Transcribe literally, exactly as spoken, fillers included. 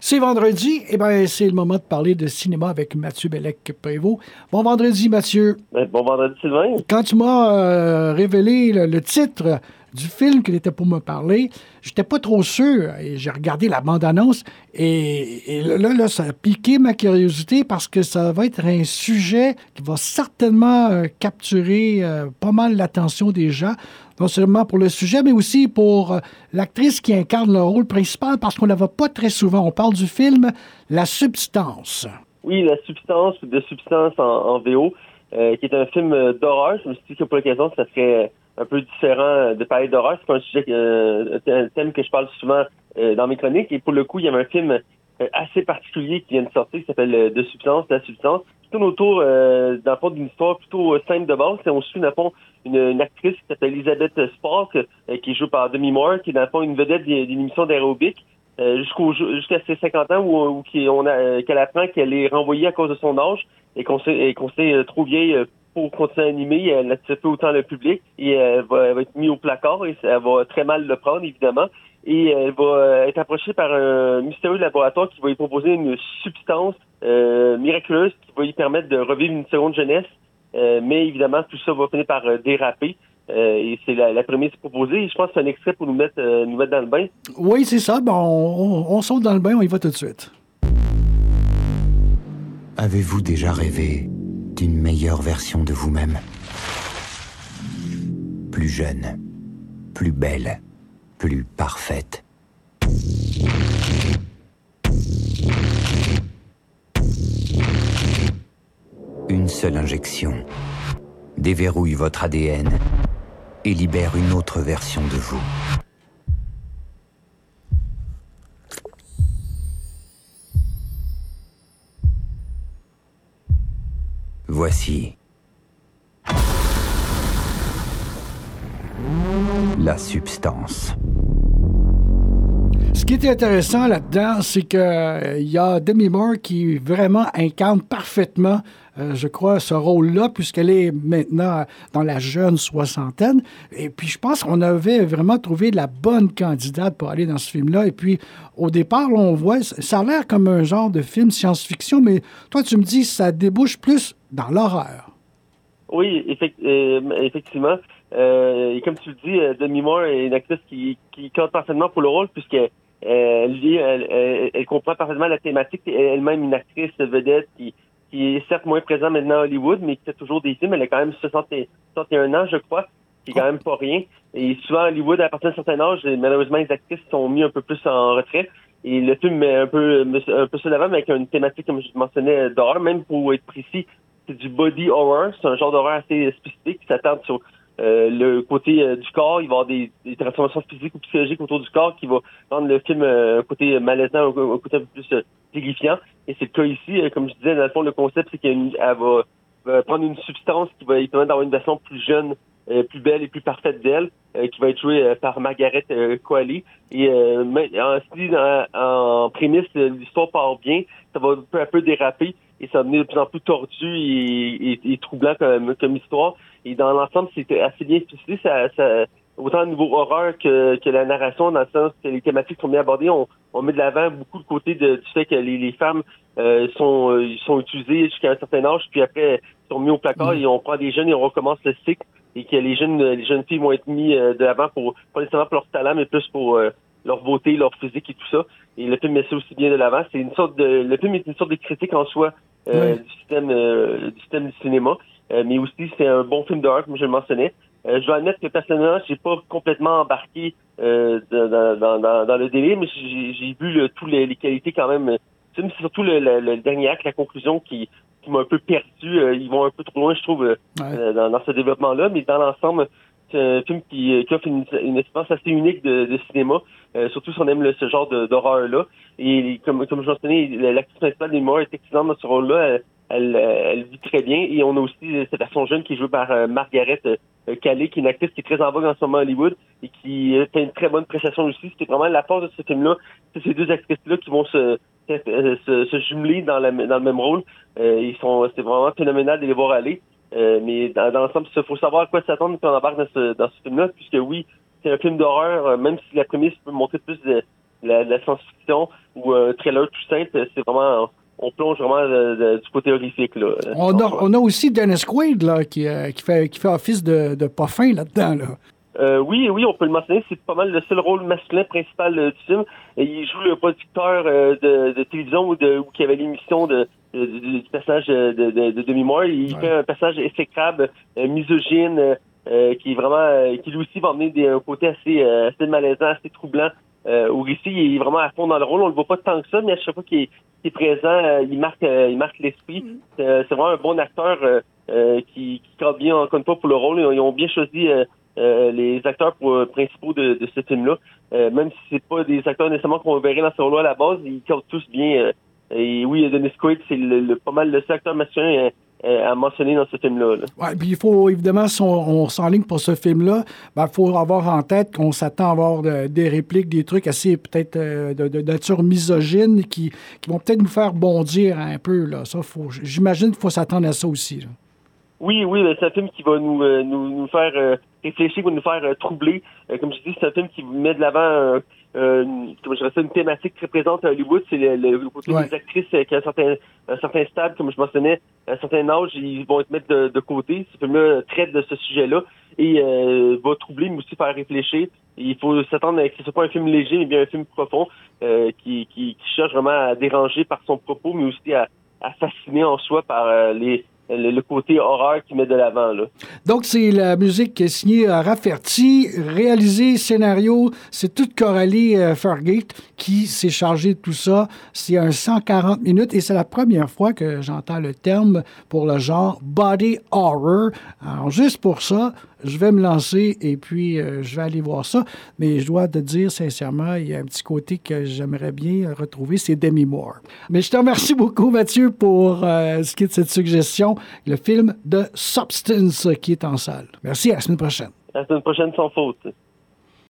C'est vendredi, et eh bien c'est le moment de parler de cinéma avec Mathieu Bellec-Prévost. Bon vendredi, Mathieu. Bon vendredi, Sylvain. Quand tu m'as euh, révélé le, le titre du film que tu étais pour me parler, j'étais pas trop sûr. Et j'ai regardé la bande-annonce et, et là, là, ça a piqué ma curiosité parce que ça va être un sujet qui va certainement euh, capturer euh, pas mal l'attention des gens. Non seulement pour le sujet, mais aussi pour euh, l'actrice qui incarne le rôle principal, parce qu'on ne la voit pas très souvent. On parle du film La Substance. Oui, La Substance, de Substance en, en V O, euh, qui est un film d'horreur. Je me suis dit que pour l'occasion, ça serait un peu différent de parler d'horreur. C'est pas un sujet, euh, un thème que je parle souvent euh, dans mes chroniques. Et pour le coup, il y avait un film euh, assez particulier qui vient de sortir, qui s'appelle euh, De Substance, La Substance. Qui tourne autour, euh, dans le fond, d'une histoire plutôt simple de base. Et on suit, dans le fond, une, une actrice qui s'appelle Elizabeth Spark, euh, qui joue par Demi Moore, qui est dans le fond une vedette d'une émission d'aérobic, euh, jusqu'au jusqu'à ses cinquante ans, où, où qui, on a, euh, qu'elle apprend qu'elle est renvoyée à cause de son âge et qu'on sait, et qu'on sait euh, trop vieille euh, pour continuer à animer. Elle n'attire plus autant le public et euh, elle, va, elle va être mise au placard et elle va très mal le prendre, évidemment. Et elle va être approchée par un mystérieux laboratoire qui va lui proposer une substance euh, miraculeuse qui va lui permettre de revivre une seconde jeunesse. Euh, mais évidemment, tout ça va finir par euh, déraper. Euh, et c'est la, la prémisse proposée. Et je pense que c'est un extrait pour nous mettre, euh, nous mettre dans le bain. Oui, c'est ça. Bon, on, on saute dans le bain, on y va tout de suite. Avez-vous déjà rêvé d'une meilleure version de vous-même? Plus jeune, plus belle, plus parfaite. Une seule injection déverrouille votre A D N et libère une autre version de vous. Voici La Substance. Ce qui était intéressant là-dedans, c'est qu'il euh, y a Demi Moore qui vraiment incarne parfaitement, euh, je crois, ce rôle-là, puisqu'elle est maintenant dans la jeune soixantaine. Et puis, je pense qu'on avait vraiment trouvé la bonne candidate pour aller dans ce film-là. Et puis, au départ, là, on voit, ça a l'air comme un genre de film science-fiction, mais toi, tu me dis, ça débouche plus dans l'horreur. Oui, effect- euh, effectivement. Euh, et comme tu le dis, euh, Demi Moore est une actrice qui, qui compte parfaitement pour le rôle, puisqu'elle elle, elle, elle, elle comprend parfaitement la thématique. Elle est elle-même une actrice vedette qui, qui est certes moins présente maintenant à Hollywood, mais qui fait toujours des films. Elle a quand même soixante et un ans, je crois, qui est quand même pas rien. Et souvent, à Hollywood, à partir d'un certain âge, malheureusement, les actrices sont mis un peu plus en retrait. Et le film met un peu, un peu ça d'avant, mais avec une thématique, comme je mentionnais, d'horreur. Même pour être précis, c'est du body horror. C'est un genre d'horreur assez spécifique qui s'attarde sur euh, le côté euh, du corps. Il va y avoir des, des transformations physiques ou psychologiques autour du corps qui va rendre le film euh, un côté malaisant, un, un côté un peu plus euh, terrifiant. Et c'est le cas ici. Euh, comme je disais, dans le fond, le concept, c'est qu'elle va, va prendre une substance qui va lui permettre d'avoir une version plus jeune, euh, plus belle et plus parfaite d'elle, euh, qui va être jouée euh, par Margaret euh, Qualley. Et euh, en, en, en prémisse, l'histoire part bien. Ça va peu à peu déraper. Et ça va devenir de plus en plus tordu et, et, et troublant comme, comme histoire. Et dans l'ensemble, c'est assez bien spécifié. Ça, ça, autant au niveau horreur que, que la narration, dans le sens que les thématiques sont bien abordées. On, on met de l'avant beaucoup le côté de, du fait que les, les femmes euh, sont, euh, sont utilisées jusqu'à un certain âge, puis après sont mis au placard mmh. et on prend des jeunes et on recommence le cycle. Et que les jeunes les jeunes filles vont être mis euh, de l'avant pour pas nécessairement pour leur talent, mais plus pour euh, leur beauté, leur physique et tout ça. Et le film met ça aussi bien de l'avant. C'est une sorte de le film est une sorte de critique en soi euh, oui. du système euh, du système du cinéma, euh, mais aussi c'est un bon film d'horreur comme je le mentionnais. Euh, je dois admettre que personnellement, j'ai pas complètement embarqué euh, dans, dans, dans, dans le délire, mais j'ai, j'ai vu le, tous les, les qualités quand même. C'est surtout le, le, le dernier acte, la conclusion qui qui m'a un peu perdu. Euh, ils vont un peu trop loin, je trouve, euh, ouais. dans, dans ce développement-là, mais dans l'ensemble, c'est un film qui, qui offre une, une expérience assez unique de, de cinéma, euh, surtout si on aime le, ce genre de, d'horreur-là. Et comme, comme je mentionnais, l'actrice principale des morts est excellente dans ce rôle-là. Elle, elle, elle vit très bien. Et on a aussi cette version jeune qui est jouée par euh, Margaret euh, Qualley, qui est une actrice qui est très en vogue en ce moment à Hollywood et qui euh, fait une très bonne prestation aussi. C'était vraiment la force de ce film-là. C'est ces deux actrices-là qui vont se, se, se jumeler dans, la, dans le même rôle. Euh, ils sont, c'est vraiment phénoménal de les voir aller. Euh, mais dans, dans l'ensemble, il faut savoir à quoi s'attendre quand on embarque dans ce, dans ce film-là, puisque oui, c'est un film d'horreur, euh, même si la prémisse peut montrer plus de, la, la science-fiction ou un trailer tout simple. C'est vraiment... On plonge vraiment de, de, du côté horrifique. Là, on, a, on a aussi Dennis Quaid là, qui, euh, qui, fait, qui fait office de, de pas fin là-dedans. Là. Euh, oui, oui, on peut le mentionner. C'est pas mal le seul rôle masculin principal euh, du film. Et il joue le producteur euh, de, de télévision ou, de, ou qui avait l'émission de, de, de, du personnage de, de, de Demi-Moore. Il ouais. fait un personnage exécrable, euh, misogyne, euh, qui est vraiment, euh, qui lui aussi va amener des, un côté assez, euh, assez malaisant, assez troublant. Euh, au récit, il est vraiment à fond dans le rôle. On le voit pas tant que ça, mais à chaque fois qu'il est, qu'il est présent, euh, il marque, euh, il marque l'esprit. Mm. Euh, c'est vraiment un bon acteur euh, euh, qui, qui cadre bien encore une fois pour le rôle. Ils ont bien choisi euh, euh, les acteurs pour, euh, principaux de, de ce film-là. Euh, même si c'est pas des acteurs nécessairement qu'on verrait dans ce rôle-là à la base, ils cadrent tous bien. Euh, et oui, Dennis Quaid, c'est le, le, pas mal le seul acteur masculin euh, à mentionner dans ce film-là. Oui, puis il faut, évidemment, si on, on s'enligne pour ce film-là, il ben, faut avoir en tête qu'on s'attend à avoir de, des répliques, des trucs assez peut-être euh, de, de nature misogyne qui, qui vont peut-être nous faire bondir un peu. Là. Ça, faut, j'imagine qu'il faut s'attendre à ça aussi. Là. Oui, oui, c'est un film qui va nous euh, nous, nous faire euh, réfléchir, qui va nous faire euh, troubler. Euh, comme je dis, c'est un film qui met de l'avant euh, euh, comme je dirais ça, une thématique très présente à Hollywood. C'est le, le côté ouais. des actrices euh, qui ont un certain, un certain stade, comme je mentionnais, à un certain âge, ils vont être mis de, de côté. Ce film-là traite de ce sujet-là et euh, va troubler, mais aussi faire réfléchir. Et il faut s'attendre à que ce soit pas un film léger, mais bien un film profond euh, qui, qui, qui cherche vraiment à déranger par son propos, mais aussi à, à fasciner en soi par euh, les Le, le côté horreur qu'il met de l'avant. Là. Donc, c'est la musique qui est signée à Rafferty, réalisé, scénario, c'est toute Coralie euh, Fargate qui s'est chargée de tout ça. C'est un cent quarante minutes et c'est la première fois que j'entends le terme pour le genre body horror. Alors, juste pour ça, je vais me lancer et puis euh, je vais aller voir ça. Mais je dois te dire sincèrement, il y a un petit côté que j'aimerais bien retrouver, c'est Demi Moore. Mais je te remercie beaucoup, Mathieu, pour euh, ce qui est de cette suggestion. Le film de Substance qui est en salle. Merci, à la semaine prochaine. À la semaine prochaine, sans faute.